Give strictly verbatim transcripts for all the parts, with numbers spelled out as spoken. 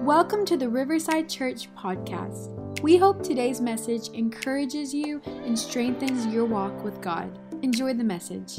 Welcome to the Riverside Church podcast. We hope today's message encourages you and strengthens your walk with God. Enjoy the message.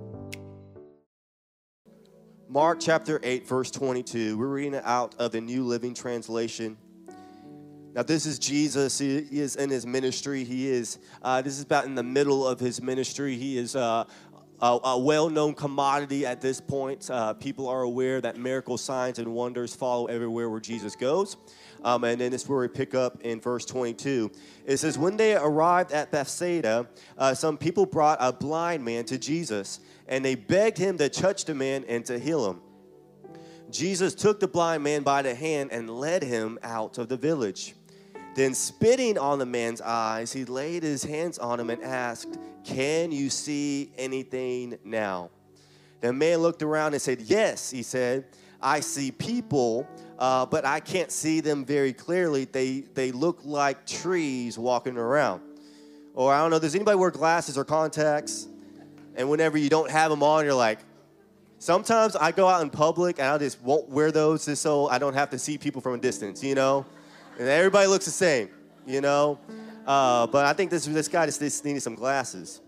Mark chapter eight, verse twenty-two. We're reading it out of the New Living Translation. Now, this is Jesus. He is in his ministry. He is, uh, this is about in the middle of his ministry. He is uh, a, a well-known commodity at this point. Uh, people are aware that miracle signs and wonders follow everywhere where Jesus goes. Um, and then this is where we pick up in verse twenty-two. It says, when they arrived at Bethsaida, uh, some people brought a blind man to Jesus, and they begged him to touch the man and to heal him. Jesus took the blind man by the hand and led him out of the village. Then, spitting on the man's eyes, he laid his hands on him and asked, "Can you see anything now?" The man looked around and said, "Yes," he said, "I see people, uh, but I can't see them very clearly. They, they look like trees walking around." Or, I don't know, does anybody wear glasses or contacts? And whenever you don't have them on, you're like, sometimes I go out in public and I just won't wear those just so I don't have to see people from a distance, you know? And everybody looks the same, you know? Uh, but I think this, this guy just, just needed some glasses.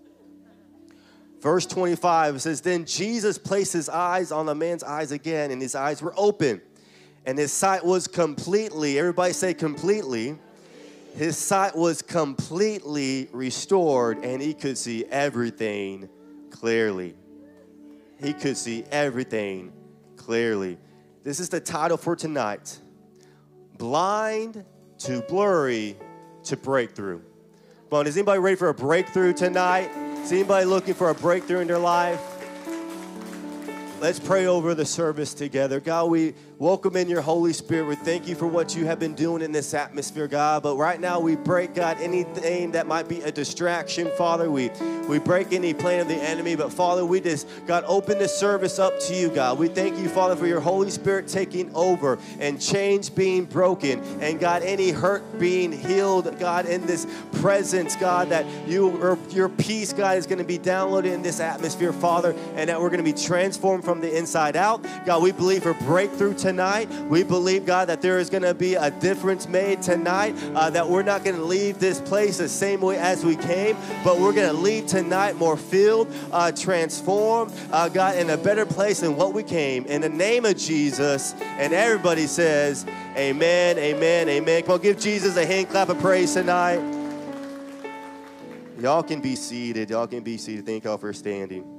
Verse twenty-five says, then Jesus placed his eyes on the man's eyes again, and his eyes were open. And his sight was completely, everybody say completely. His sight was completely restored, and he could see everything clearly. He could see everything clearly. This is the title for tonight. Blind to blurry to breakthrough. Come on, is anybody ready for a breakthrough tonight? Is anybody looking for a breakthrough in their life? Let's pray over the service together. God, we welcome in your Holy Spirit. We thank you for what you have been doing in this atmosphere, God. But right now we break, God, anything that might be a distraction, Father. We, we break any plan of the enemy. But, Father, we just, God, open this service up to you, God. We thank you, Father, for your Holy Spirit taking over and chains being broken. And, God, any hurt being healed, God, in this presence, God, that you, or your peace, God, is going to be downloaded in this atmosphere, Father, and that we're going to be transformed from from the inside out. God, we believe for breakthrough tonight. We believe, God, that there is going to be a difference made tonight, uh, that we're not going to leave this place the same way as we came, but we're going to leave tonight more filled, uh, transformed, uh, God, in a better place than what we came. In the name of Jesus, and everybody says, amen, amen, amen. Come on, give Jesus a hand clap of praise tonight. Y'all can be seated. Y'all can be seated. Thank y'all for standing.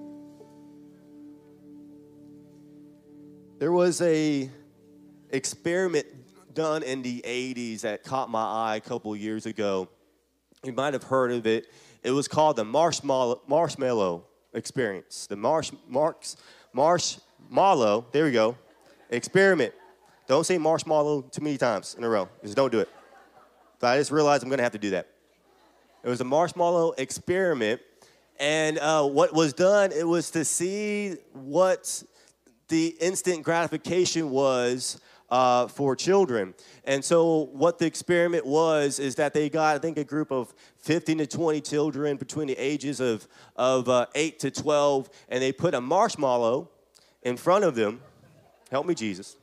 There was a experiment done in the eighties that caught my eye a couple years ago. You might have heard of it. It was called the marshmallow, marshmallow experience. The marsh, marks, marshmallow, there we go, experiment. Don't say marshmallow too many times in a row. Just don't do it. But I just realized I'm going to have to do that. It was a marshmallow experiment. And uh, what was done, it was to see what the instant gratification was uh, for children. And so what the experiment was is that they got, I think, a group of fifteen to twenty children between the ages of, of uh, eight to twelve, and they put a marshmallow in front of them. Help me, Jesus.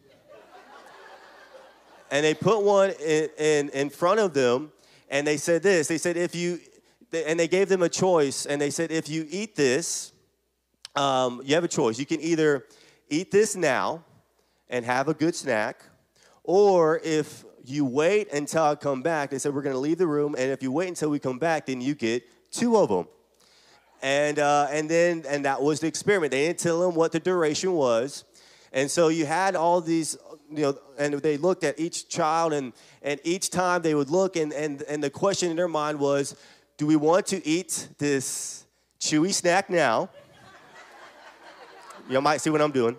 And they put one in, in, in front of them, and they said this. They said, if you, and they gave them a choice, and they said, if you eat this, um, you have a choice. You can either eat this now and have a good snack, or if you wait until I come back, they said, we're going to leave the room, and if you wait until we come back, then you get two of them. And uh, and then, and that was the experiment. They didn't tell them what the duration was. And so you had all these, you know, and they looked at each child, and, and each time they would look, and, and, and the question in their mind was, do we want to eat this chewy snack now? You might see what I'm doing.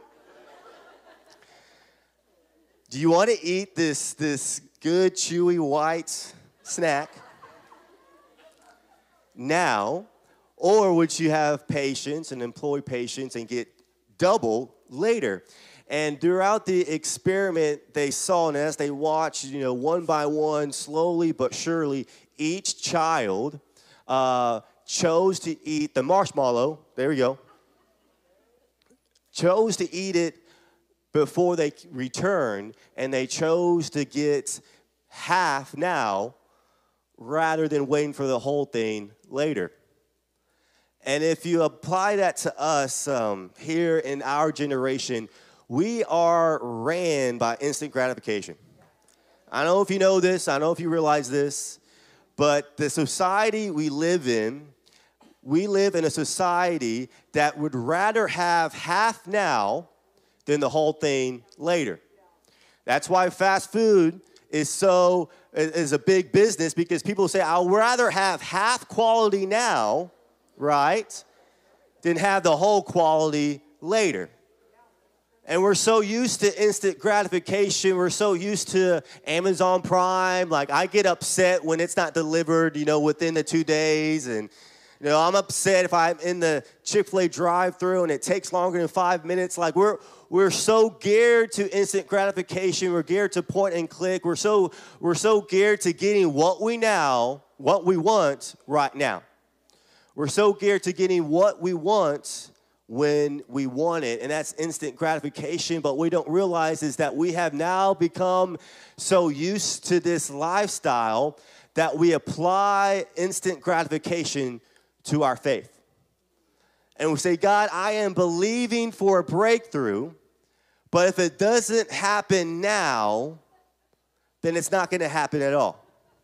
Do you want to eat this, this good, chewy, white snack now, or would you have patience and employ patience and get double later? And throughout the experiment, they saw, and as they watched, you know, one by one, slowly but surely, each child uh, chose to eat the marshmallow. There we go. Chose to eat it before they return, and they chose to get half now rather than waiting for the whole thing later. And if you apply that to us um, here in our generation, we are ran by instant gratification. I don't know if you know this, I don't know if you realize this, but the society we live in, we live in a society that would rather have half now than the whole thing later. That's why fast food is so is a big business, because people say, I'd rather have half quality now, right, than have the whole quality later. And we're so used to instant gratification. We're so used to Amazon Prime. Like, I get upset when it's not delivered, you know, within the two days. And, you know, I'm upset if I'm in the Chick-fil-A drive-thru and it takes longer than five minutes. Like, we're we're so geared to instant gratification. We're geared to point and click. We're so we're so geared to getting what we now, what we want right now. We're so geared to getting what we want when we want it, and that's instant gratification. But what we don't realize is that we have now become so used to this lifestyle that we apply instant gratification to our faith. And we say, God, I am believing for a breakthrough, but if it doesn't happen now, then it's not going to happen at all.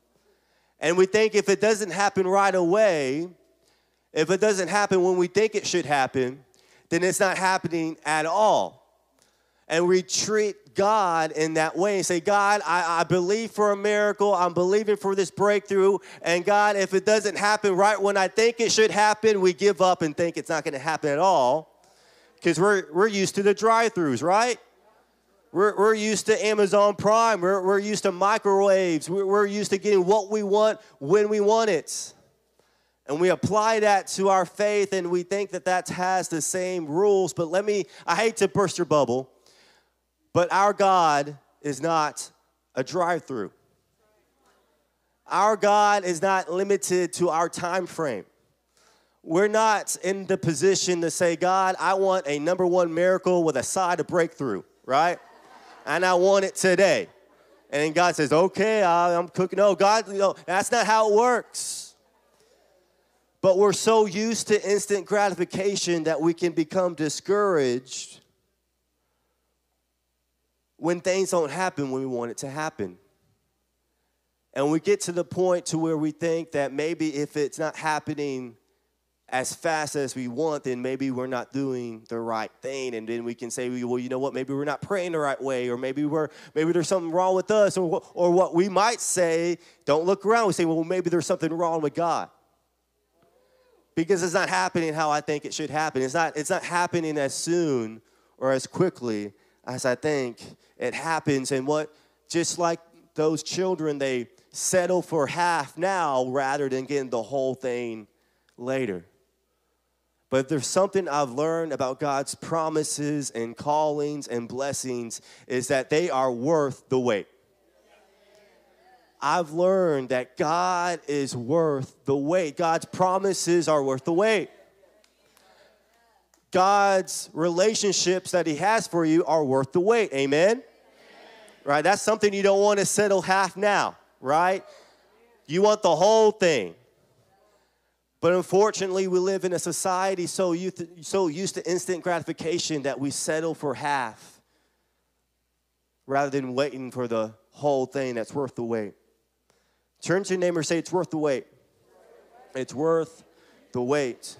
And we think if it doesn't happen right away, if it doesn't happen when we think it should happen, then it's not happening at all. And we treat God in that way and say, God, I, I believe for a miracle. I'm believing for this breakthrough. And God, if it doesn't happen right when I think it should happen, we give up and think it's not going to happen at all. Because we're, we're used to the drive-thrus, right? We're, we're used to Amazon Prime. We're, we're used to microwaves. We're, we're used to getting what we want when we want it. And we apply that to our faith, and we think that that has the same rules. But let me, I hate to burst your bubble, but our God is not a drive-through. Our God is not limited to our time frame. We're not in the position to say, God, I want a number one miracle with a side of breakthrough, right? And I want it today. And then God says, okay, I'm cooking. No, God, you know, that's not how it works. But we're so used to instant gratification that we can become discouraged when things don't happen when we want it to happen. And we get to the point to where we think that maybe if it's not happening as fast as we want, then maybe we're not doing the right thing. And then we can say, well, you know what, maybe we're not praying the right way, or maybe we're maybe there's something wrong with us, or, or what we might say, don't look around. We say, well, maybe there's something wrong with God. Because it's not happening how I think it should happen. It's not, it's not happening as soon or as quickly as I think it happens. And what, just like those children, they settle for half now rather than getting the whole thing later. But if there's something I've learned about God's promises and callings and blessings, is that they are worth the wait. I've learned that God is worth the wait. God's promises are worth the wait. God's relationships that he has for you are worth the wait. Amen? Amen. Right? That's something you don't want to settle half now, right? You want the whole thing. But unfortunately, we live in a society so used to, so used to instant gratification that we settle for half rather than waiting for the whole thing that's worth the wait. Turn to your neighbor and say, it's worth the wait. It's worth the wait.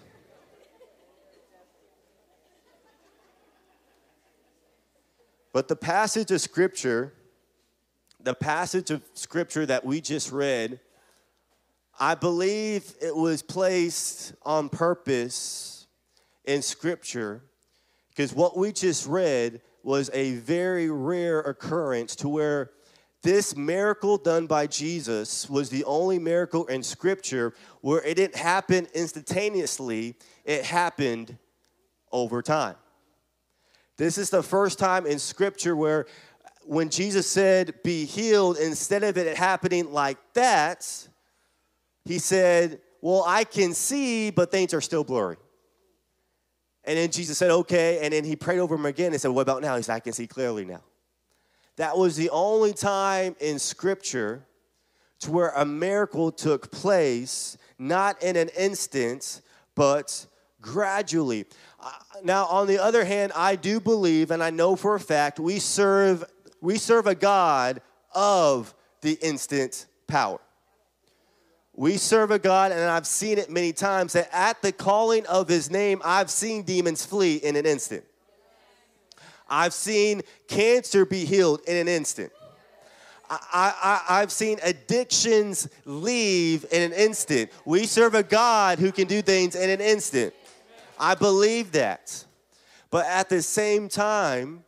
But the passage of Scripture, the passage of Scripture that we just read, I believe it was placed on purpose in Scripture, because what we just read was a very rare occurrence to where this miracle done by Jesus was the only miracle in Scripture where it didn't happen instantaneously. It happened over time. This is the first time in Scripture where when Jesus said, be healed, instead of it happening like that, he said, well, I can see, but things are still blurry. And then Jesus said, okay. And then he prayed over him again and said, what about now? He said, I can see clearly now. That was the only time in Scripture to where a miracle took place, not in an instant, but gradually. Uh, now, on the other hand, I do believe, and I know for a fact, we serve, we serve a God of the instant power. We serve a God, and I've seen it many times, that at the calling of his name, I've seen demons flee in an instant. I've seen cancer be healed in an instant. I, I, I've seen addictions leave in an instant. We serve a God who can do things in an instant. I believe that. But at the same time,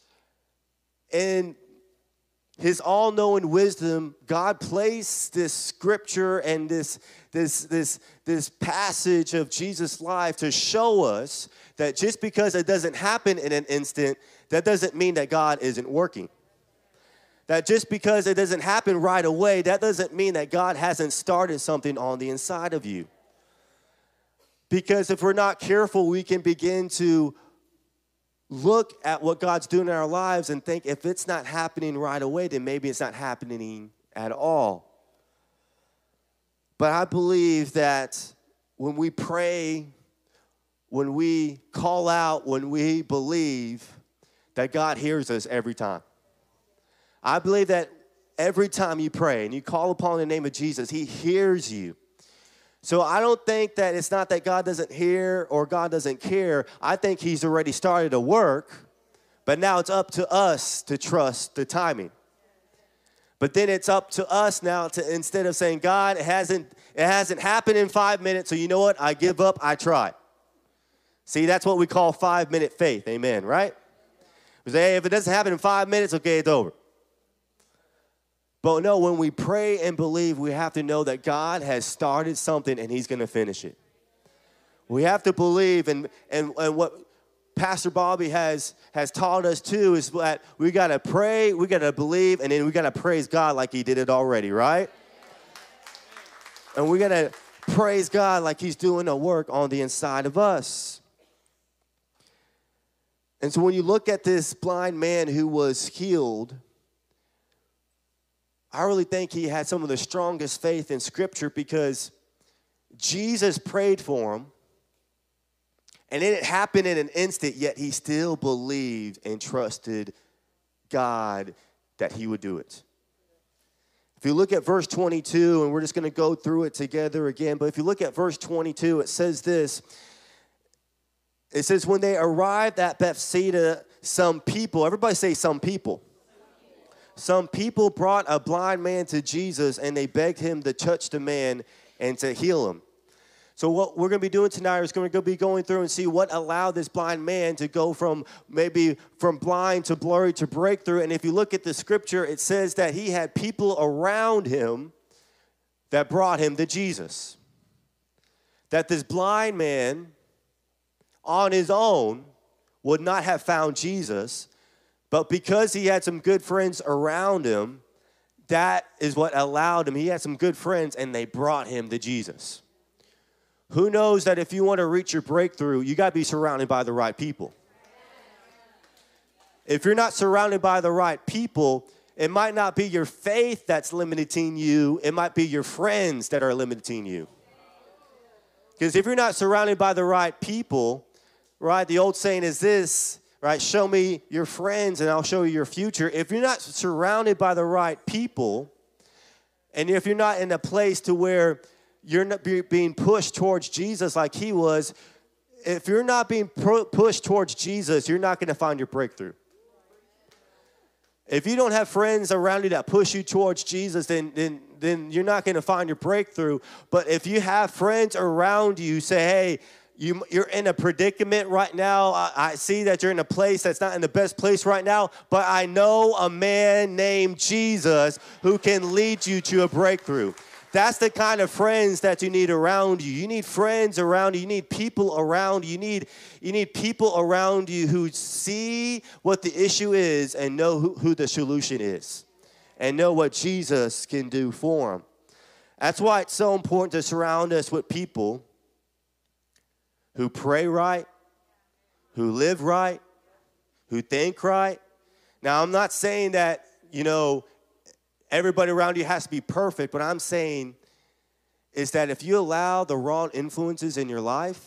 in his all-knowing wisdom, God placed this scripture and this, this, this, this passage of Jesus' life to show us that just because it doesn't happen in an instant, that doesn't mean that God isn't working. That just because it doesn't happen right away, that doesn't mean that God hasn't started something on the inside of you. Because if we're not careful, we can begin to look at what God's doing in our lives and think if it's not happening right away, then maybe it's not happening at all. But I believe that when we pray, when we call out, when we believe, that God hears us every time. I believe that every time you pray and you call upon the name of Jesus, he hears you. So I don't think that it's not that God doesn't hear or God doesn't care. I think he's already started to work, but now it's up to us to trust the timing. But then it's up to us now to, instead of saying, God, it hasn't, it hasn't happened in five minutes, so you know what? I give up, I try. See, that's what we call five-minute faith, amen, right? We say, hey, if it doesn't happen in five minutes, okay, it's over. But no, when we pray and believe, we have to know that God has started something and he's going to finish it. We have to believe, and, and, and what Pastor Bobby has, has taught us too is that we got to pray, we got to believe, and then we got to praise God like he did it already, right? And we got to praise God like he's doing a work on the inside of us. And so when you look at this blind man who was healed, I really think he had some of the strongest faith in Scripture because Jesus prayed for him, and it happened in an instant, yet he still believed and trusted God that he would do it. If you look at verse twenty-two, and we're just going to go through it together again, but if you look at verse twenty-two, it says this. It says, when they arrived at Bethsaida, some people, everybody say some people. Some people brought a blind man to Jesus, and they begged him to touch the man and to heal him. So what we're going to be doing tonight is going to be going through and see what allowed this blind man to go from maybe from blind to blurry to breakthrough. And if you look at the scripture, it says that he had people around him that brought him to Jesus. That this blind man on his own would not have found Jesus, but because he had some good friends around him, that is what allowed him. He had some good friends, and they brought him to Jesus. Who knows that if you want to reach your breakthrough, you got to be surrounded by the right people. If you're not surrounded by the right people, it might not be your faith that's limiting you. It might be your friends that are limiting you. Because if you're not surrounded by the right people, right, the old saying is this, right, show me your friends and I'll show you your future. If you're not surrounded by the right people, and if you're not in a place to where you're not be, being pushed towards Jesus like he was, if you're not being pro- pushed towards Jesus, you're not going to find your breakthrough. If you don't have friends around you that push you towards Jesus, then, then, then you're not going to find your breakthrough. But if you have friends around you, say, hey, you, you're in a predicament right now. I, I see that you're in a place that's not in the best place right now, but I know a man named Jesus who can lead you to a breakthrough. That's the kind of friends that you need around you. You need friends around you. You need people around you. You need, you need people around you who see what the issue is and know who, who the solution is and know what Jesus can do for them. That's why it's so important to surround us with people who pray right, who live right, who think right. Now, I'm not saying that, you know, everybody around you has to be perfect. What I'm saying is that if you allow the wrong influences in your life,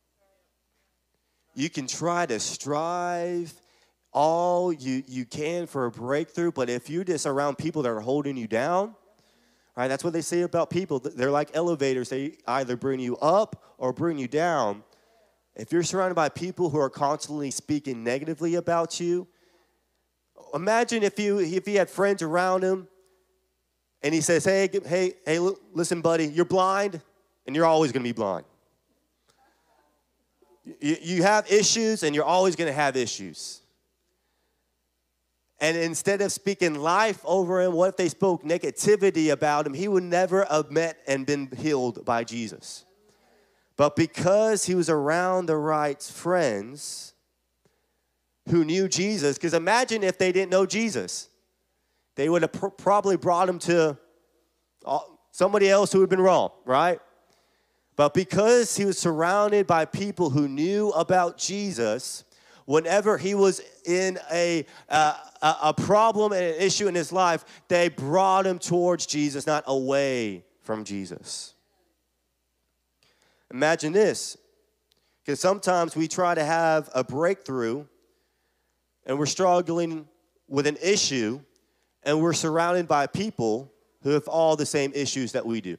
you can try to strive all you, you can for a breakthrough, but if you're just around people that are holding you down, right, that's what they say about people. They're like elevators. They either bring you up or bring you down. If you're surrounded by people who are constantly speaking negatively about you, imagine if you if you had friends around him and he says, hey, hey, hey, listen, buddy, you're blind and you're always going to be blind. You, you have issues and you're always going to have issues. And instead of speaking life over him, what if they spoke negativity about him? He would never have met and been healed by Jesus. But because he was around the right friends who knew Jesus, because imagine if they didn't know Jesus. They would have pr- probably brought him to somebody else who had been wrong, right? But because he was surrounded by people who knew about Jesus, whenever he was in a, uh, a, a problem and an issue in his life, they brought him towards Jesus, not away from Jesus. Imagine this, because sometimes we try to have a breakthrough and we're struggling with an issue and we're surrounded by people who have all the same issues that we do.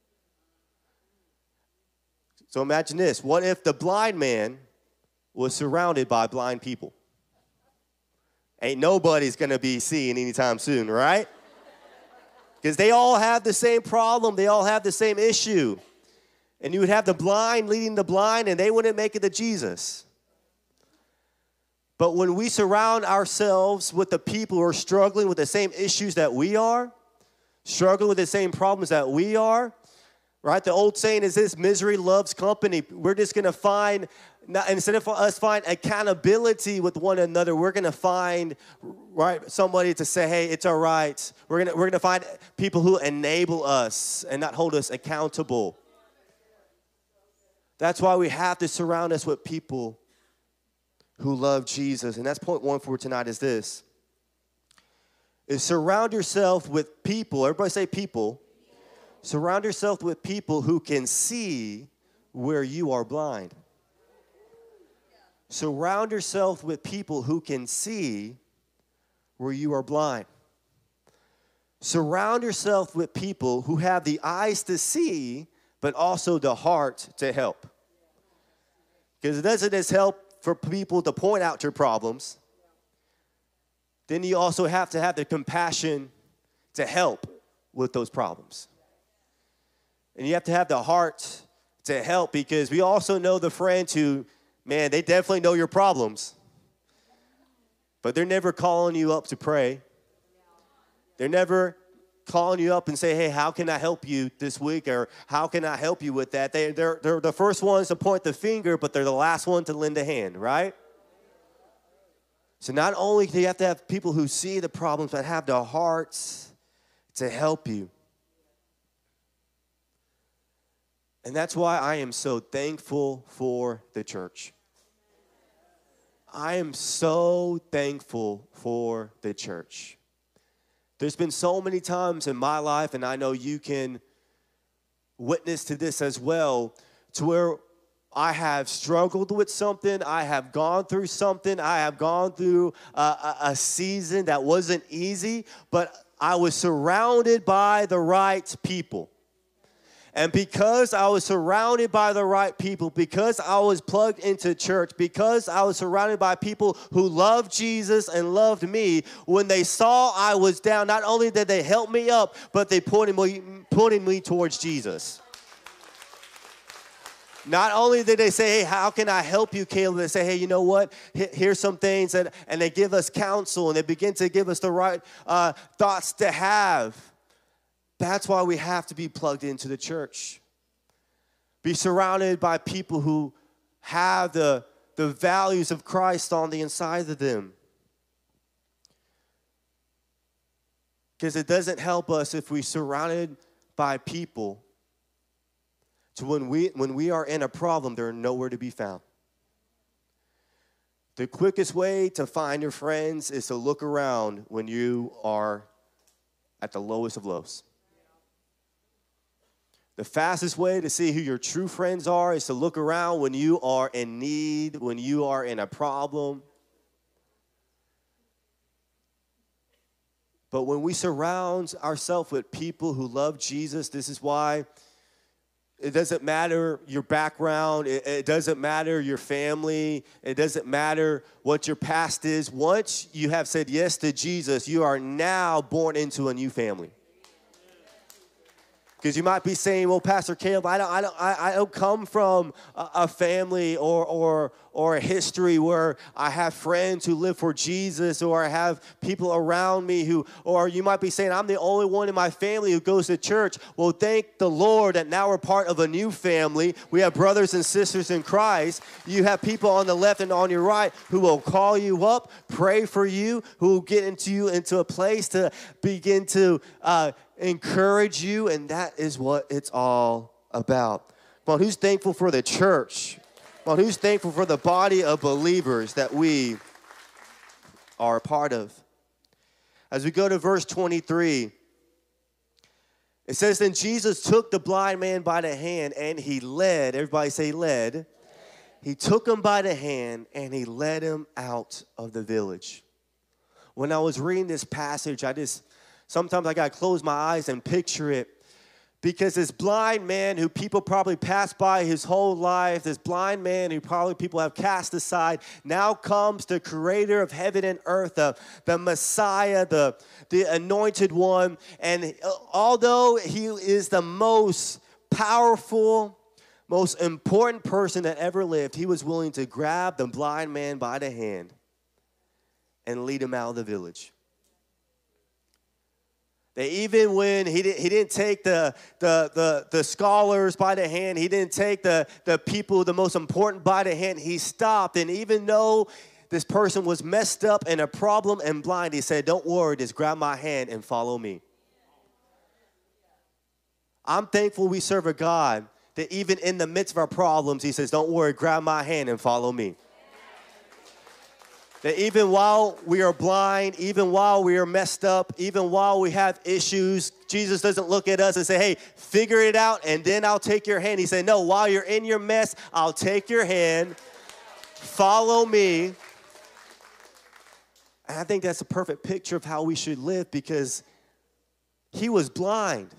So imagine this. What if the blind man was surrounded by blind people? Ain't nobody's going to be seeing anytime soon, right? Because they all have the same problem. They all have the same issue. And you would have the blind leading the blind, and they wouldn't make it to Jesus. But when we surround ourselves with the people who are struggling with the same issues that we are, struggling with the same problems that we are, right? The old saying is this: misery loves company. We're just going to find, instead of us find accountability with one another, we're going to find, right, somebody to say, hey, it's all right. We're going to we're going to find people who enable us and not hold us accountable. That's why we have to surround us with people who love Jesus. And that's point one for tonight is this. Is surround yourself with people. Everybody say people. Surround yourself with people who can see where you are blind. Surround yourself with people who can see where you are blind. Surround yourself with people who have the eyes to see, but also the heart to help. Because it doesn't just help for people to point out your problems. Then you also have to have the compassion to help with those problems. And you have to have the heart to help, because we also know the friends who, man, they definitely know your problems, but they're never calling you up to pray. They're never calling you up and say, hey, how can I help you this week? Or how can I help you with that? They, they're, they're the first ones to point the finger, but they're the last one to lend a hand, right? So not only do you have to have people who see the problems, but have the hearts to help you. And that's why I am so thankful for the church. I am so thankful for the church. There's been so many times in my life, and I know you can witness to this as well, to where I have struggled with something, I have gone through something, I have gone through a, a, a season that wasn't easy, but I was surrounded by the right people. And because I was surrounded by the right people, because I was plugged into church, because I was surrounded by people who loved Jesus and loved me, when they saw I was down, not only did they help me up, but they pointed me, pointed me towards Jesus. Not only did they say, hey, how can I help you, Caleb? They say, hey, you know what? Here's some things. And, and they give us counsel, and they begin to give us the right uh, thoughts to have. That's why we have to be plugged into the church. Be surrounded by people who have the, the values of Christ on the inside of them. Because it doesn't help us if we're surrounded by people to when we when we are in a problem, they're nowhere to be found. The quickest way to find your friends is to look around when you are at the lowest of lows. The fastest way to see who your true friends are is to look around when you are in need, when you are in a problem. But when we surround ourselves with people who love Jesus, this is why it doesn't matter your background. It, it doesn't matter your family. It doesn't matter what your past is. Once you have said yes to Jesus, you are now born into a new family. Because you might be saying, well, Pastor Caleb, I don't, I don't, I, I don't come from a, a family or, or, or a history where I have friends who live for Jesus, or I have people around me who, or you might be saying, I'm the only one in my family who goes to church. Well, thank the Lord that now we're part of a new family. We have brothers and sisters in Christ. You have people on the left and on your right who will call you up, pray for you, who will get into you into a place to begin to uh, encourage you, and that is what it's all about. Come on, who's thankful for the church? Come on, who's thankful for the body of believers that we are a part of? As we go to verse twenty-three, it says, then Jesus took the blind man by the hand, and he led, everybody say led. He took him by the hand, and he led him out of the village. When I was reading this passage, I just Sometimes I got to close my eyes and picture it, because this blind man who people probably passed by his whole life, this blind man who probably people have cast aside, now comes the creator of heaven and earth, the, the Messiah, the, the anointed one. And although he is the most powerful, most important person that ever lived, he was willing to grab the blind man by the hand and lead him out of the village. That even when he didn't, he didn't take the, the, the, the scholars by the hand, he didn't take the, the people, the most important by the hand, he stopped. And even though this person was messed up and a problem and blind, he said, don't worry, just grab my hand and follow me. I'm thankful we serve a God that even in the midst of our problems, he says, don't worry, grab my hand and follow me. That even while we are blind, even while we are messed up, even while we have issues, Jesus doesn't look at us and say, hey, figure it out and then I'll take your hand. He said, no, while you're in your mess, I'll take your hand, follow me. And I think that's a perfect picture of how we should live, because he was blind.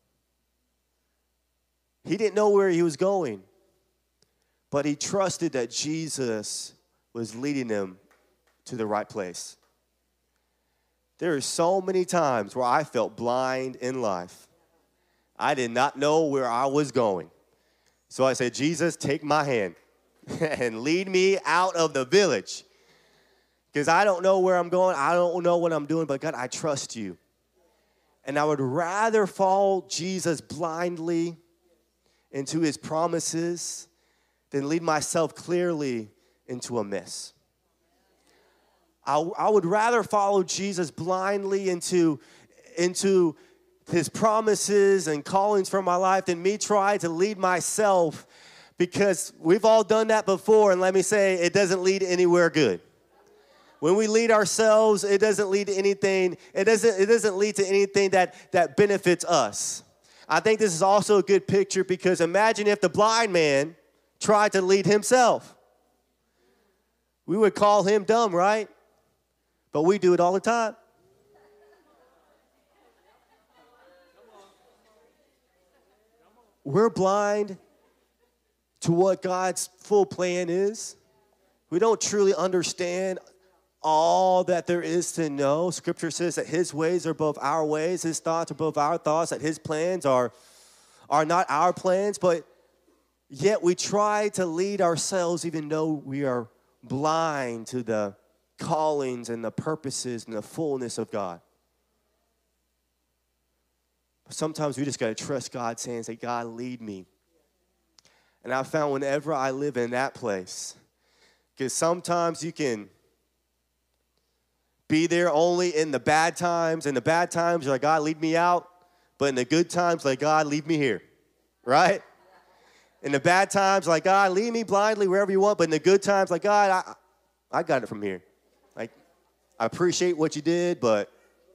He didn't know where he was going, but he trusted that Jesus was leading him to the right place. There are so many times where I felt blind in life. I did not know where I was going. So I said, Jesus, take my hand and lead me out of the village, because I don't know where I'm going. I don't know what I'm doing, but God, I trust you. And I would rather follow Jesus blindly into his promises than lead myself clearly into a mess. I, I would rather follow Jesus blindly into, into his promises and callings for my life than me try to lead myself, because we've all done that before, and let me say, it doesn't lead anywhere good. When we lead ourselves, it doesn't lead to anything, it doesn't, it doesn't lead to anything that, that benefits us. I think this is also a good picture, because imagine if the blind man tried to lead himself. We would call him dumb, right? But we do it all the time. We're blind to what God's full plan is. We don't truly understand all that there is to know. Scripture says that his ways are above our ways, his thoughts are above our thoughts, that his plans are, are not our plans, but yet we try to lead ourselves even though we are blind to the callings and the purposes and the fullness of God. But sometimes we just got to trust God, saying, say, God, lead me. And I found whenever I live in that place, because sometimes you can be there only in the bad times. In the bad times, you're like, God, lead me out. But in the good times, like, God, lead me here, right? In the bad times, like, God, lead me blindly wherever you want. But in the good times, like, God, I, I got it from here. Like, I appreciate what you did, but,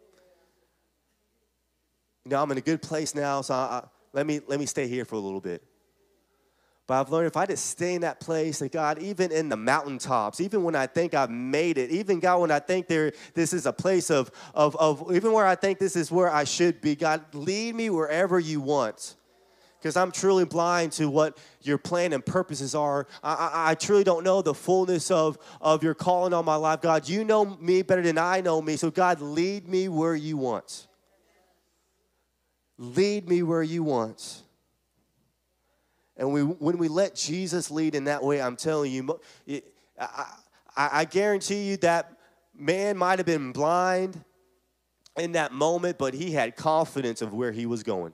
you know, I'm in a good place now, so I, I, let me let me stay here for a little bit. But I've learned if I just stay in that place, that God, even in the mountaintops, even when I think I've made it, even God, when I think there, this is a place of, of, of, even where I think this is where I should be, God, lead me wherever you want. Because I'm truly blind to what your plan and purposes are. I, I, I truly don't know the fullness of, of your calling on my life. God, you know me better than I know me. So God, lead me where you want. Lead me where you want. And we, when we let Jesus lead in that way, I'm telling you, I, I, I guarantee you that man might have been blind in that moment, but he had confidence of where he was going.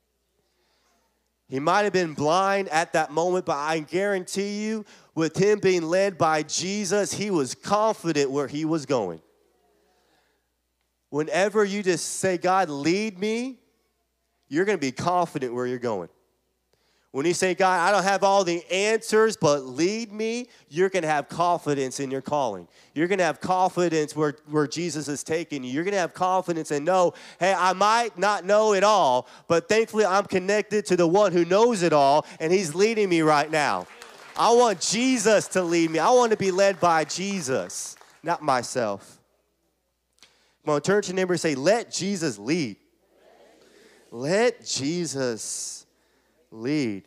He might have been blind at that moment, but I guarantee you, with him being led by Jesus, he was confident where he was going. Whenever you just say, God, lead me, you're going to be confident where you're going. When you say, God, I don't have all the answers, but lead me, you're going to have confidence in your calling. You're going to have confidence where, where Jesus is taking you. You're going to have confidence and know, hey, I might not know it all, but thankfully I'm connected to the one who knows it all, and he's leading me right now. I want Jesus to lead me. I want to be led by Jesus, not myself. Come on, turn to your neighbor and say, let Jesus lead. Let Jesus lead.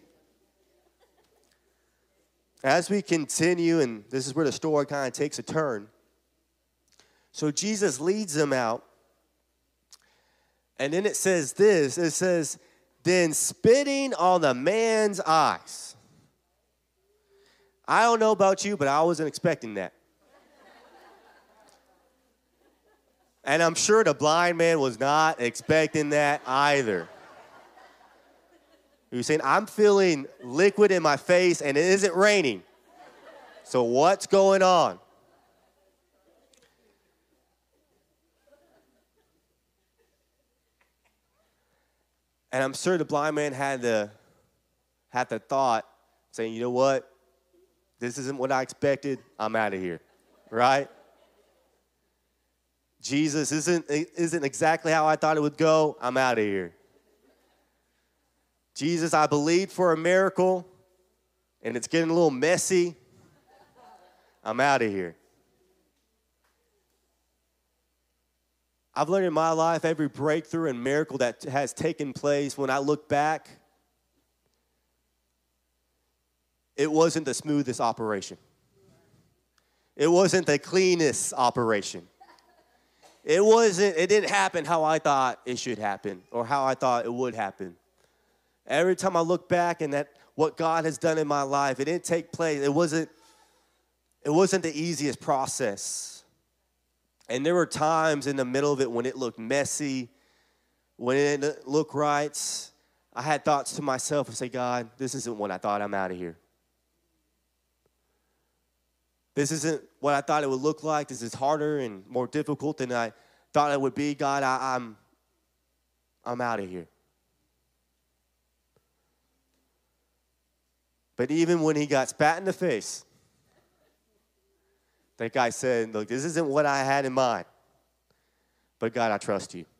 As we continue, and this is where the story kind of takes a turn. So Jesus leads them out. And then it says this. It says, then spitting on the man's eyes. I don't know about you, but I wasn't expecting that. And I'm sure the blind man was not expecting that either. He was saying, I'm feeling liquid in my face and it isn't raining. So what's going on? And I'm sure the blind man had the, had the thought, saying, you know what? This isn't what I expected. I'm out of here, right? Jesus isn't, isn't exactly how I thought it would go. I'm out of here. Jesus, I believed for a miracle, and it's getting a little messy. I'm out of here. I've learned in my life every breakthrough and miracle that has taken place, when I look back, it wasn't the smoothest operation. It wasn't the cleanest operation. It wasn't, it didn't happen how I thought it should happen or how I thought it would happen. Every time I look back and that what God has done in my life, it didn't take place. It wasn't, it wasn't the easiest process. And there were times in the middle of it when it looked messy, when it didn't look right. I had thoughts to myself and say, God, this isn't what I thought. I'm out of here. This isn't what I thought it would look like. This is harder and more difficult than I thought it would be. God, I, I'm, I'm out of here. But even when he got spat in the face, that guy said, look, this isn't what I had in mind. But God, I trust you.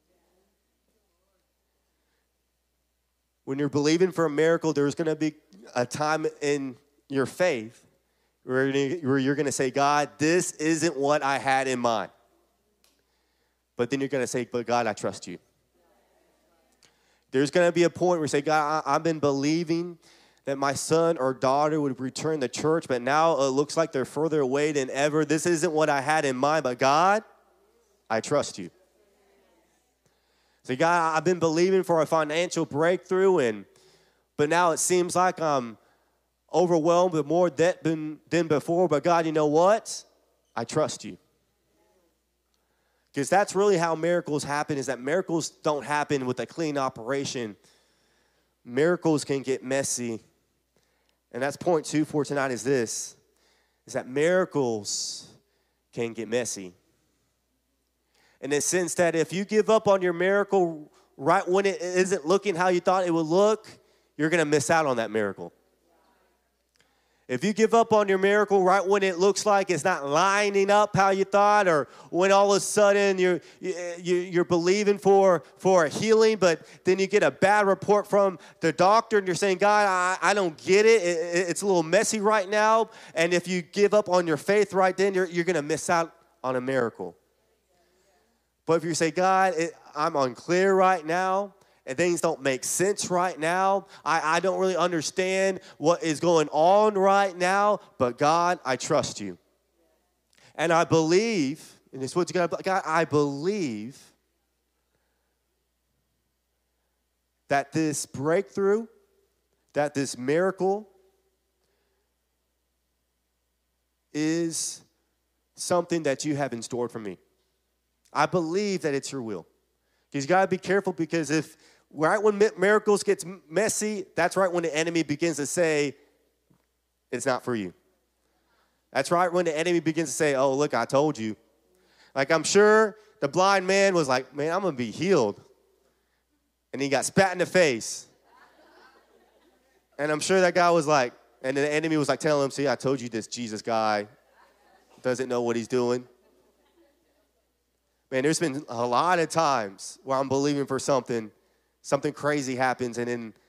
When you're believing for a miracle, there's going to be a time in your faith where you're going to say, God, this isn't what I had in mind. But then you're going to say, but God, I trust you. There's going to be a point where you say, God, I've been believing that my son or daughter would return to church, but now it looks like they're further away than ever. This isn't what I had in mind, but God, I trust you. So God, I've been believing for a financial breakthrough, and but now it seems like I'm overwhelmed with more debt than, than before, but God, you know what? I trust you. Because that's really how miracles happen, is that miracles don't happen with a clean operation. Miracles can get messy. And that's point two for tonight is this, is that miracles can get messy. In the sense that if you give up on your miracle right when it isn't looking how you thought it would look, you're going to miss out on that miracle. If you give up on your miracle right when it looks like it's not lining up how you thought, or when all of a sudden you're, you're believing for, for a healing, but then you get a bad report from the doctor and you're saying, God, I, I don't get it. it. It's a little messy right now. And if you give up on your faith right then, you're, you're going to miss out on a miracle. But if you say, God, it, I'm unclear right now, and things don't make sense right now. I, I don't really understand what is going on right now. But God, I trust you. And I believe, and it's what you got to, God, I believe that this breakthrough, that this miracle is something that you have in store for me. I believe that it's your will. Because you got to be careful, because if right when miracles gets messy, that's right when the enemy begins to say, it's not for you. That's right when the enemy begins to say, oh, look, I told you. Like, I'm sure the blind man was like, man, I'm going to be healed. And he got spat in the face. And I'm sure that guy was like, and the enemy was like telling him, see, I told you this Jesus guy doesn't know what he's doing. Man, there's been a lot of times where I'm believing for something, something crazy happens, and then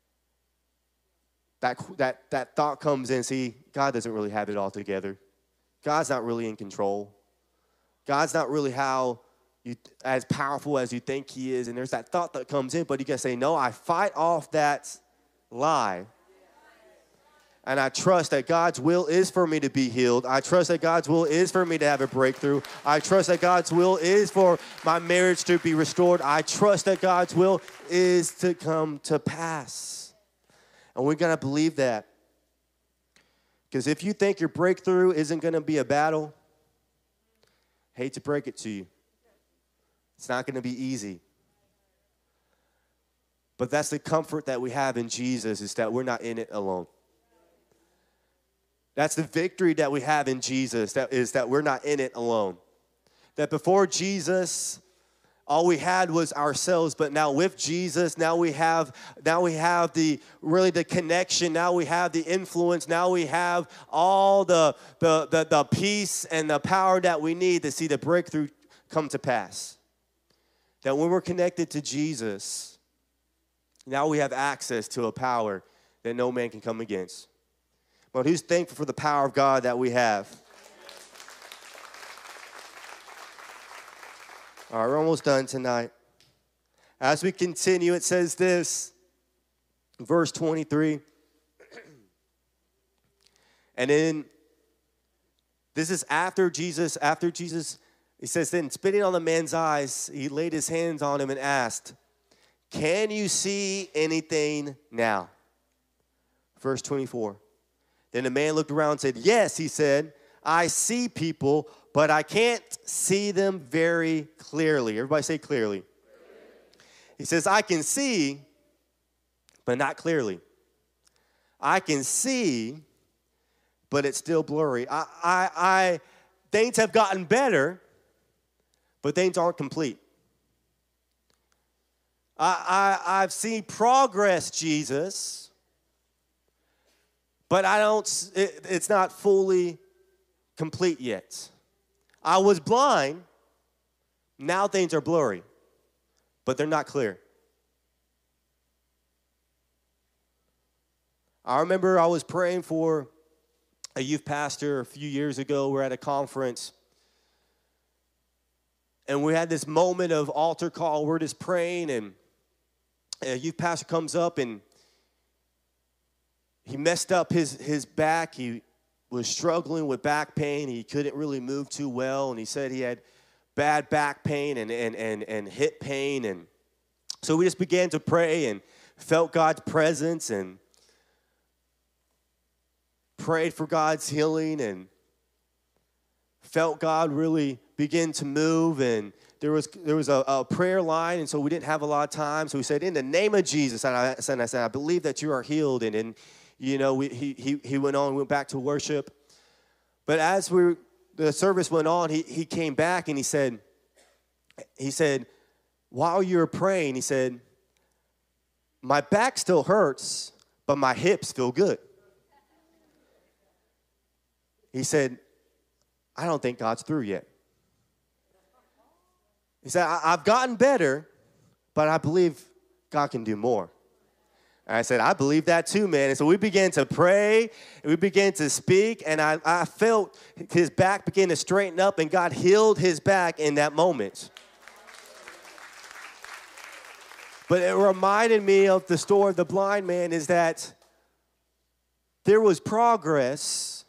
that, that, that thought comes in, see, God doesn't really have it all together. God's not really in control. God's not really how you, as powerful as you think he is, and there's that thought that comes in, but you got to say, no, I fight off that lie. And I trust that God's will is for me to be healed. I trust that God's will is for me to have a breakthrough. I trust that God's will is for my marriage to be restored. I trust that God's will is to come to pass. And we're going to believe that. Because if you think your breakthrough isn't going to be a battle, hate to break it to you, it's not going to be easy. But that's the comfort that we have in Jesus, is that we're not in it alone. That's the victory that we have in Jesus, that is that we're not in it alone. That before Jesus, all we had was ourselves, but now with Jesus, now we have now we have the really the connection, now we have the influence, now we have all the the the, the peace and the power that we need to see the breakthrough come to pass. That when we're connected to Jesus, now we have access to a power that no man can come against. But who's thankful for the power of God that we have? All right, we're almost done tonight. As we continue, it says this, verse twenty-three. And then, this is after Jesus, after Jesus, he says, then spitting on the man's eyes, he laid his hands on him and asked, can you see anything now? Verse twenty-four. Then the man looked around and said, yes, he said, I see people, but I can't see them very clearly. Everybody say clearly. Clearly. He says, I can see, but not clearly. I can see, but it's still blurry. I, I, I, things have gotten better, but things aren't complete. I, I, I've seen progress, Jesus, but I don't, it, it's not fully complete yet. I was blind. Now things are blurry, but they're not clear. I remember I was praying for a youth pastor a few years ago. We're at a conference, and we had this moment of altar call. We're just praying, and a youth pastor comes up, and he messed up his, his back. He was struggling with back pain. He couldn't really move too well, and he said he had bad back pain and, and, and, and hip pain. And so we just began to pray and felt God's presence and prayed for God's healing and felt God really begin to move. And there was there was a, a prayer line, and so we didn't have a lot of time. So we said, in the name of Jesus, and I, and I said, I believe that you are healed. And, and you know, we, he, he, he went on, went back to worship. But as we the service went on, he, he came back and he said, he said, while you were praying, he said, my back still hurts, but my hips feel good. he said, I don't think God's through yet. He said, I- I've gotten better, but I believe God can do more. And I said, I believe that too, man. And so we began to pray, and we began to speak, and I, I felt his back begin to straighten up, and God healed his back in that moment. But it reminded me of the story of the blind man, is that there was progress,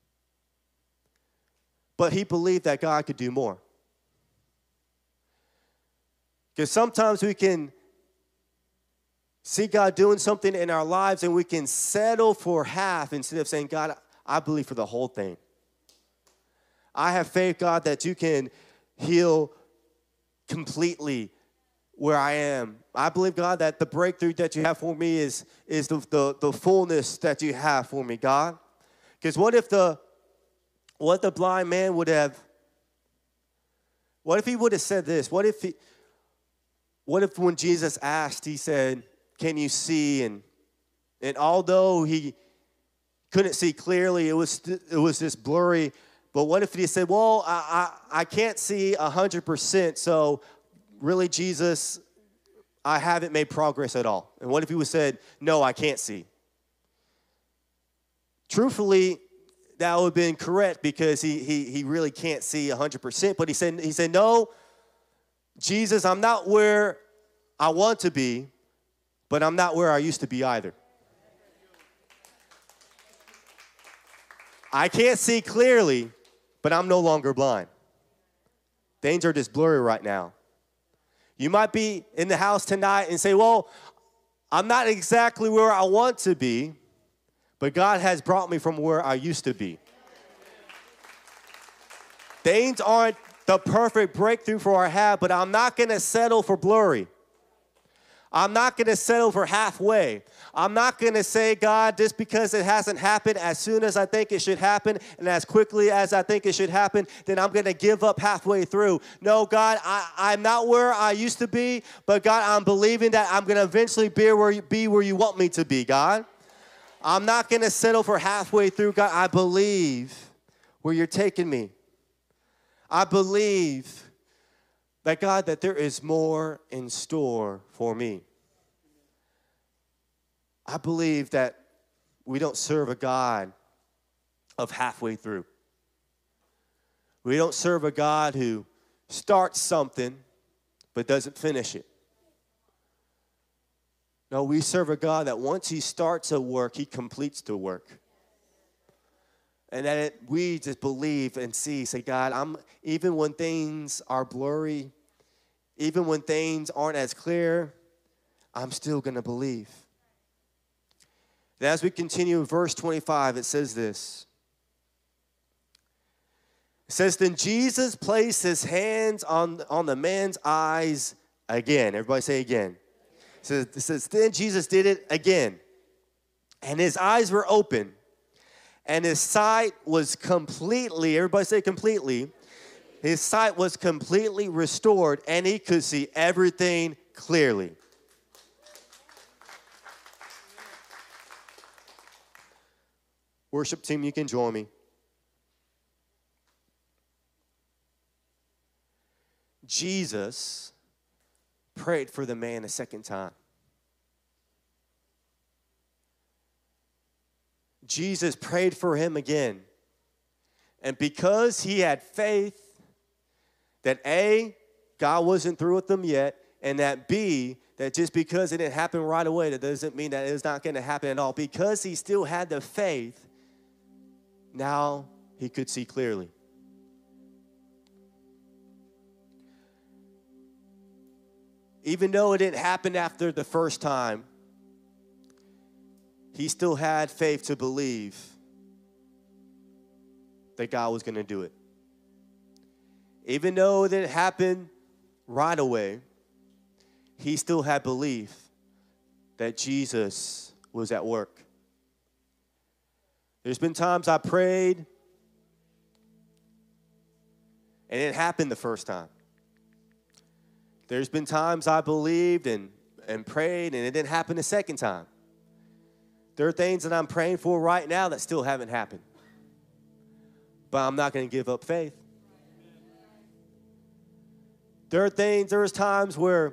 but he believed that God could do more. Because sometimes we can see God doing something in our lives and we can settle for half instead of saying, God, I believe for the whole thing. I have faith, God, that you can heal completely where I am. I believe, God, that the breakthrough that you have for me is, is the, the, the fullness that you have for me, God. Because what if the what the blind man would have, what if he would have said this? What if he, what if when Jesus asked, he said, can you see? And and although he couldn't see clearly, it was it was just blurry. But what if he said, well, I I, I can't see one hundred percent, so really, Jesus, I haven't made progress at all. And what if he would have said, no, I can't see? Truthfully, that would have been correct because he he he really can't see one hundred percent. But he said, he said, no, Jesus, I'm not where I want to be, but I'm not where I used to be either. I can't see clearly, but I'm no longer blind. Things are just blurry right now. You might be in the house tonight and say, well, I'm not exactly where I want to be, but God has brought me from where I used to be. Things aren't the perfect breakthrough for I have, but I'm not going to settle for blurry. I'm not going to settle for halfway. I'm not going to say, God, just because it hasn't happened as soon as I think it should happen and as quickly as I think it should happen, then I'm going to give up halfway through. No, God, I, I'm not where I used to be, but God, I'm believing that I'm going to eventually be where, you, be where you want me to be, God. I'm not going to settle for halfway through, God. I believe where you're taking me. I believe that, God, that there is more in store for me. I believe that we don't serve a God of halfway through. We don't serve a God who starts something but doesn't finish it. No, we serve a God that once he starts a work, he completes the work. And that it, we just believe and see, say, God, I'm even when things are blurry, even when things aren't as clear, I'm still going to believe. And as we continue in verse twenty-five, it says this. It says, then Jesus placed his hands on, on the man's eyes again. Everybody say again. It says, it says, then Jesus did it again. And his eyes were open. And his sight was completely, everybody say completely. His sight was completely restored, and he could see everything clearly. Worship team, you can join me. Jesus prayed for the man a second time. Jesus prayed for him again. And because he had faith that A, God wasn't through with them yet, and that B, that just because it didn't happen right away, that doesn't mean that it's not going to happen at all. Because he still had the faith, now he could see clearly. Even though it didn't happen after the first time, he still had faith to believe that God was going to do it. Even though it didn't happen right away, he still had belief that Jesus was at work. There's been times I prayed and it happened the first time. There's been times I believed and, and prayed and it didn't happen the second time. There are things that I'm praying for right now that still haven't happened. but I'm not going to give up faith. There are things, there was times where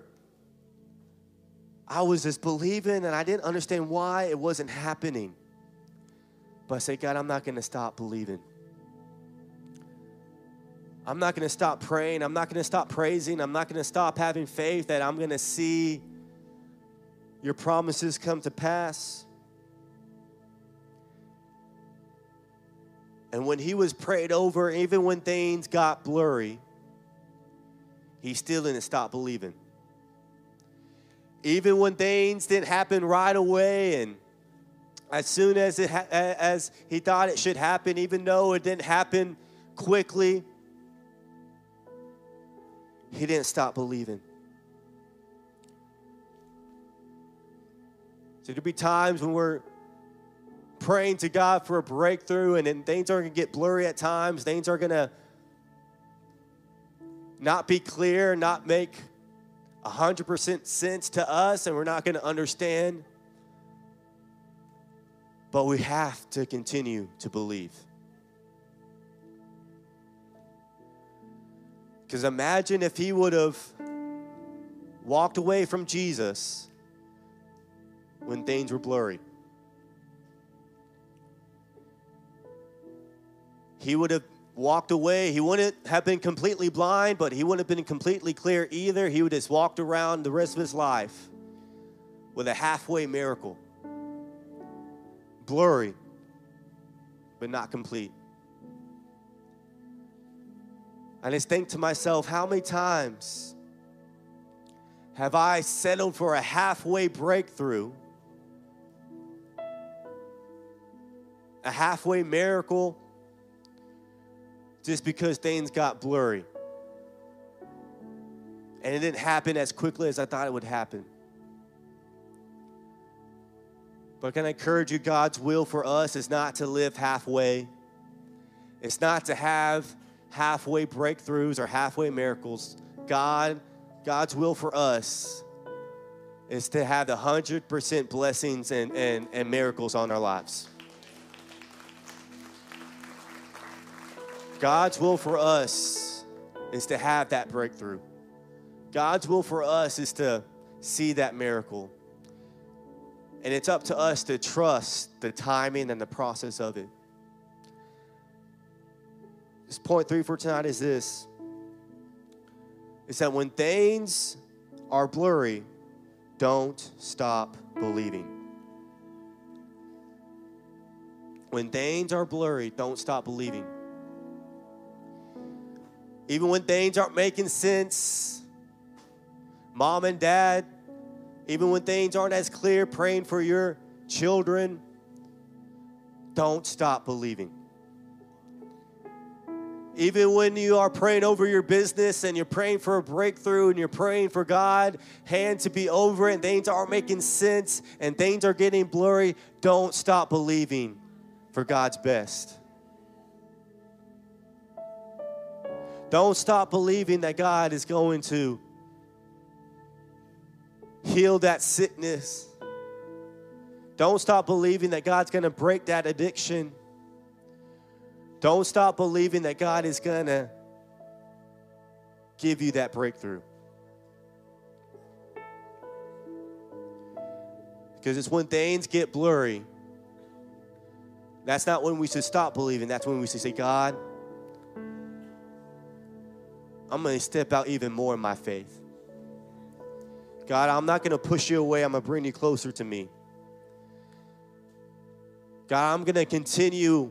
I was just believing and I didn't understand why it wasn't happening. But I say, God, I'm not going to stop believing. I'm not going to stop praying. I'm not going to stop praising. I'm not going to stop having faith that I'm going to see your promises come to pass. And when he was prayed over, even when things got blurry, he still didn't stop believing. Even when things didn't happen right away, and as soon as it ha- as he thought it should happen, even though it didn't happen quickly, he didn't stop believing. So there'll be times when we're praying to God for a breakthrough, and then things are going to get blurry at times. Things are going to not be clear, not make one hundred percent sense to us, and we're not going to understand. But we have to continue to believe. Because imagine if he would have walked away from Jesus when things were blurry. He would have walked away. He wouldn't have been completely blind, but he wouldn't have been completely clear either. He would have just walked around the rest of his life with a halfway miracle. Blurry, but not complete. I just think to myself, how many times have I settled for a halfway breakthrough, a halfway miracle, just because things got blurry? And it didn't happen as quickly as I thought it would happen. But can I encourage you, God's will for us is not to live halfway. It's not to have halfway breakthroughs or halfway miracles. God, God's will for us is to have the one hundred percent blessings and, and, and miracles on our lives. God's will for us is to have that breakthrough. God's will for us is to see that miracle. And it's up to us to trust the timing and the process of it. This point three for tonight is this. It's that when things are blurry, don't stop believing. When things are blurry, don't stop believing. Even when things aren't making sense, mom and dad, even when things aren't as clear, praying for your children, don't stop believing. Even when you are praying over your business and you're praying for a breakthrough and you're praying for God, hand to be over it, and things aren't making sense and things are getting blurry, don't stop believing for God's best. Don't stop believing that God is going to heal that sickness. Don't stop believing that God's going to break that addiction. Don't stop believing that God is going to give you that breakthrough. Because it's when things get blurry, that's not when we should stop believing. That's when we should say, God, I'm going to step out even more in my faith. God, I'm not going to push you away. I'm going to bring you closer to me. God, I'm going to continue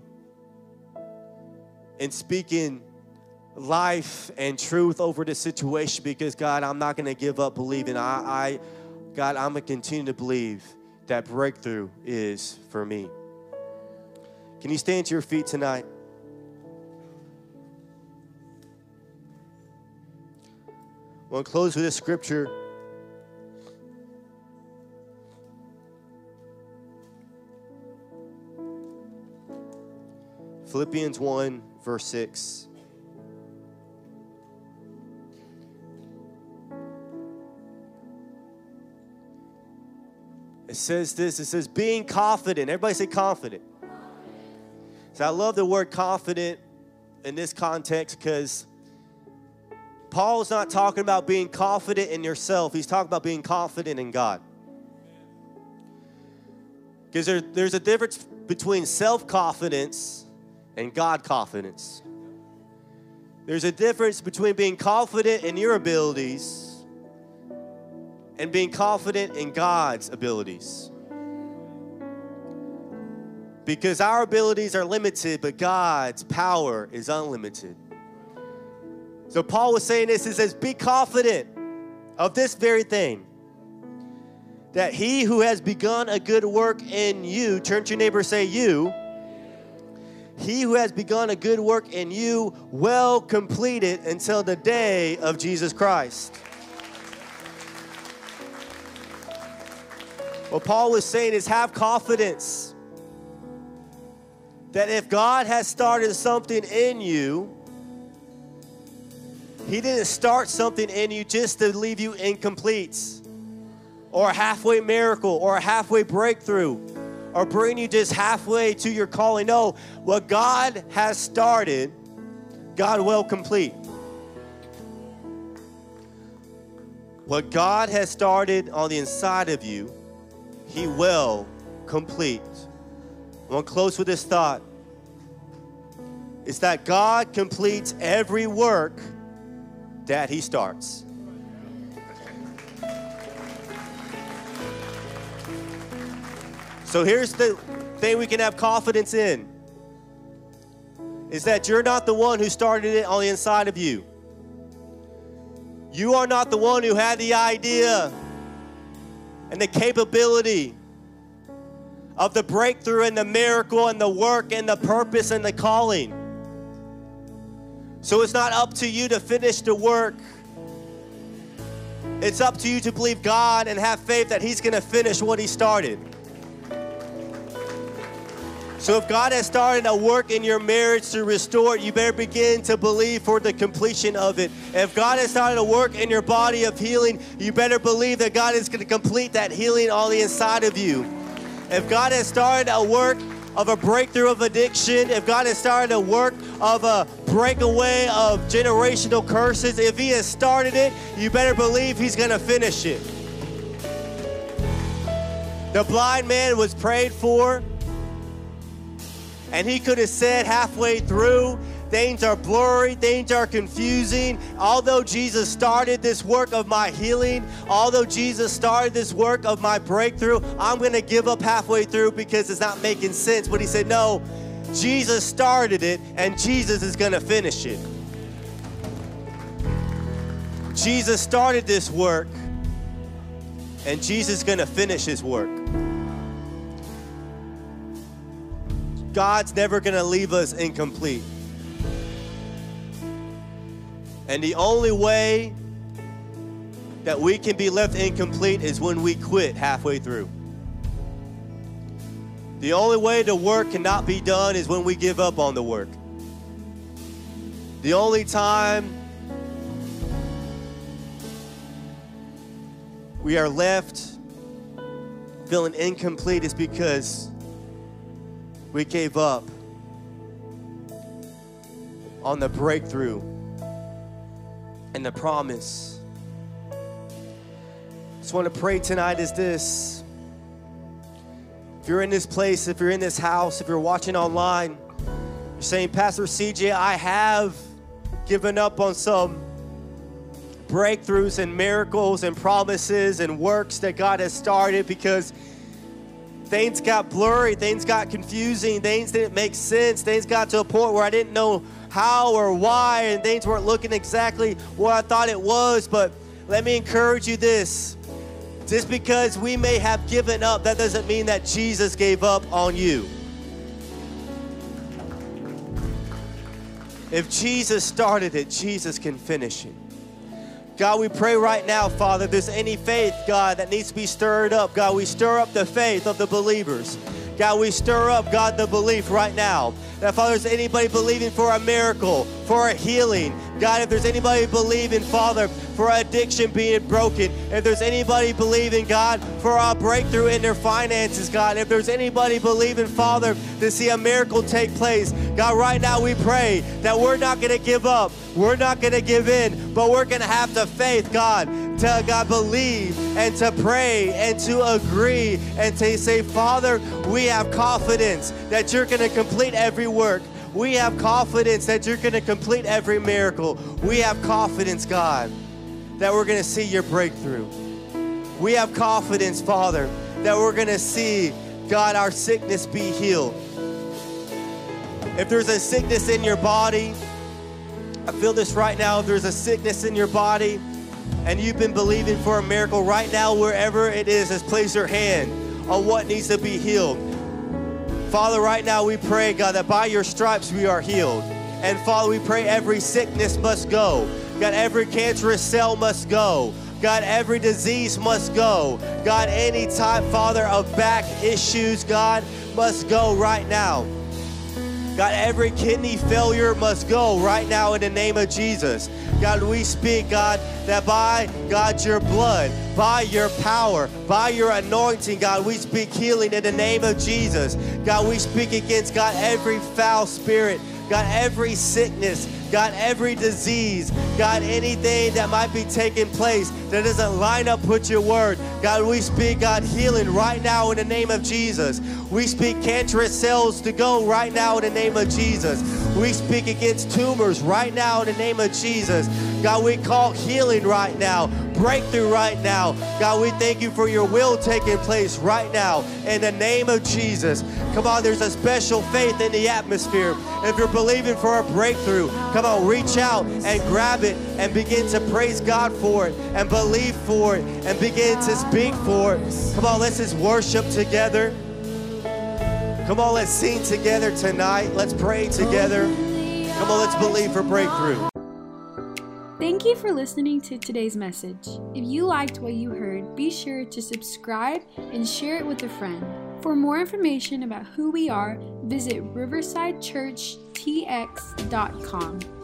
in speaking life and truth over this situation because, God, I'm not going to give up believing. I, I, God, I'm going to continue to believe that breakthrough is for me. Can you stand to your feet tonight? I want to close with this scripture. Philippians one, verse six. It says this, it says, being confident. Everybody say confident. So I love the word confident in this context because Paul's not talking about being confident in yourself. He's talking about being confident in God. Because there, there's a difference between self-confidence and God confidence. There's a difference between being confident in your abilities and being confident in God's abilities. Because our abilities are limited, but God's power is unlimited. So Paul was saying this, he says, be confident of this very thing, that he who has begun a good work in you, turn to your neighbor and say you, he who has begun a good work in you will complete it until the day of Jesus Christ. What Paul was saying is have confidence that if God has started something in you, he didn't start something in you just to leave you incomplete, or a halfway miracle, or a halfway breakthrough, or bring you just halfway to your calling. No, what God has started, God will complete. What God has started on the inside of you, he will complete. I want to close with this thought. It's that God completes every work that he starts. So here's the thing we can have confidence in, is that you're not the one who started it on the inside of you. You are not the one who had the idea and the capability of the breakthrough and the miracle and the work and the purpose and the calling. So it's not up to you to finish the work. It's up to you to believe God and have faith that he's going to finish what he started. So if God has started a work in your marriage to restore it, you better begin to believe for the completion of it. If God has started a work in your body of healing, you better believe that God is going to complete that healing on the inside of you. If God has started a work of a breakthrough of addiction, if God has started a work of a breakaway of generational curses, if he has started it, you better believe he's going to finish it. The blind man was prayed for, and he could have said halfway through, things are blurry, things are confusing. Although Jesus started this work of my healing, although Jesus started this work of my breakthrough, I'm going to give up halfway through because it's not making sense. But he said, no, Jesus started it, and Jesus is going to finish it. Jesus started this work, and Jesus is going to finish his work. God's never going to leave us incomplete. And the only way that we can be left incomplete is when we quit halfway through. The only way the work cannot be done is when we give up on the work. The only time we are left feeling incomplete is because we gave up on the breakthrough and the promise. Just want to pray tonight is this. If you're in this place, if you're in this house, if you're watching online, you're saying, Pastor C J, I have given up on some breakthroughs and miracles and promises and works that God has started because things got blurry, things got confusing, things didn't make sense, things got to a point where I didn't know how or why, and things weren't looking exactly what I thought it was. But let me encourage you this. Just because we may have given up, that doesn't mean that Jesus gave up on you. If Jesus started it, Jesus can finish it. God, we pray right now, Father, if there's any faith, God, that needs to be stirred up, God, we stir up the faith of the believers. God, we stir up, God, the belief right now. That, Father, is anybody believing for a miracle, for a healing, God, if there's anybody believing, Father, for addiction being broken, if there's anybody believing, God, for a breakthrough in their finances, God, if there's anybody believing, Father, to see a miracle take place, God, right now we pray that we're not going to give up. We're not going to give in, but we're going to have the faith, God, to God believe and to pray and to agree and to say, Father, we have confidence that you're going to complete every work. We have confidence that you're going to complete every miracle. We have confidence, God, that we're going to see your breakthrough. We have confidence, Father, that we're going to see, God, our sickness be healed. If there's a sickness in your body, I feel this right now. If there's a sickness in your body and you've been believing for a miracle right now, wherever it is, just place your hand on what needs to be healed. Father, right now we pray, God, that by your stripes we are healed. And Father, we pray every sickness must go. God, every cancerous cell must go. God, every disease must go. God, any type, Father, of back issues, God, must go right now. God, every kidney failure must go right now in the name of Jesus. God, we speak, God, that by, God, your blood, by your power, by your anointing, God, we speak healing in the name of Jesus. God, we speak against, God, every foul spirit, God, every sickness, God, every disease, God, anything that might be taking place that doesn't line up with your word. God, we speak, God, healing right now in the name of Jesus. We speak cancerous cells to go right now in the name of Jesus. We speak against tumors right now in the name of Jesus. God, we call healing right now, breakthrough right now. God, we thank you for your will taking place right now in the name of Jesus. Come on, there's a special faith in the atmosphere. If you're believing for a breakthrough, come on, reach out and grab it and begin to praise God for it and believe for it and begin to speak for it. Come on, let's just worship together. Come on, let's sing together tonight. Let's pray together. Come on, let's believe for breakthrough. Thank you for listening to today's message. If you liked what you heard, be sure to subscribe and share it with a friend. For more information about who we are, visit riverside church t x dot com.